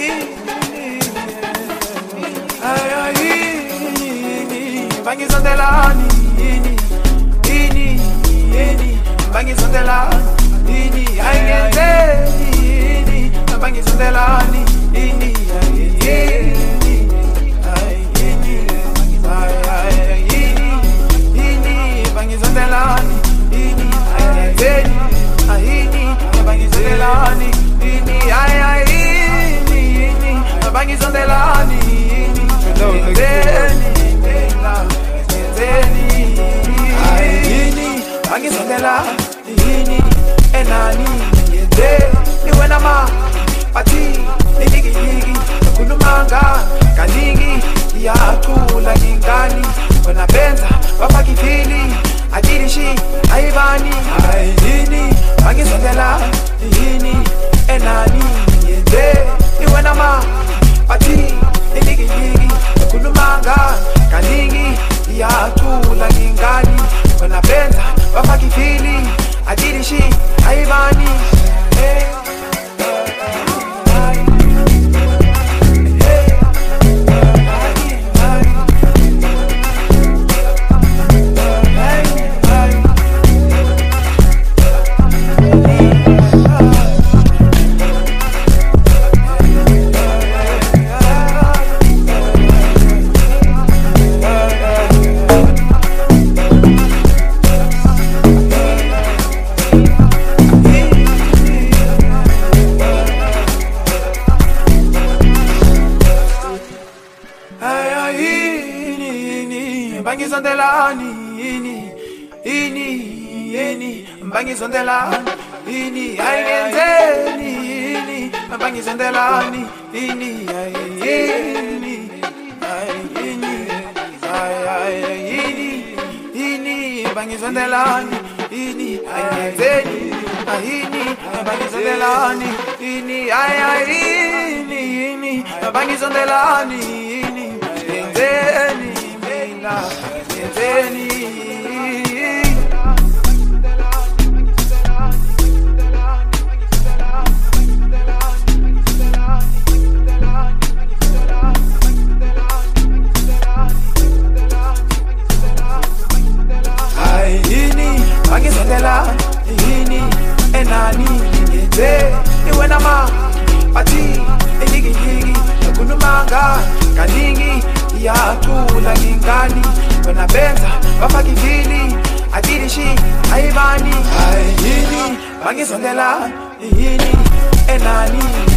Bangizondelani, bangizondelani, ayengenzeni, bangizondelani, bangizondelani, ayengenzeni, bangizondelani, bangizondelani, bangizondela yini enani ngiyenze niwena ma bathi nigigigi khulumanga kaningi iyaqula ngingani wena benza bafakithili adilishi ayibani yini bangizondela yini enani ngiyenze niwena ma bathi nigigigi khulumanga kaningi iyaqula ngingani wena benza bafakithili adilishi ayibani bangizondelani bangizondelani ayenzeni bangizondelani bangizondelani ayenzeni bangizondelani bangizondelani ayenzeni yenzeni bangizondela yini enani ngiyenze niwena ma bathi enigigigi khulumanga kaningi iyaqula ngingani wena benza bafakithili adilishi ayibani yini bangizondela yini enani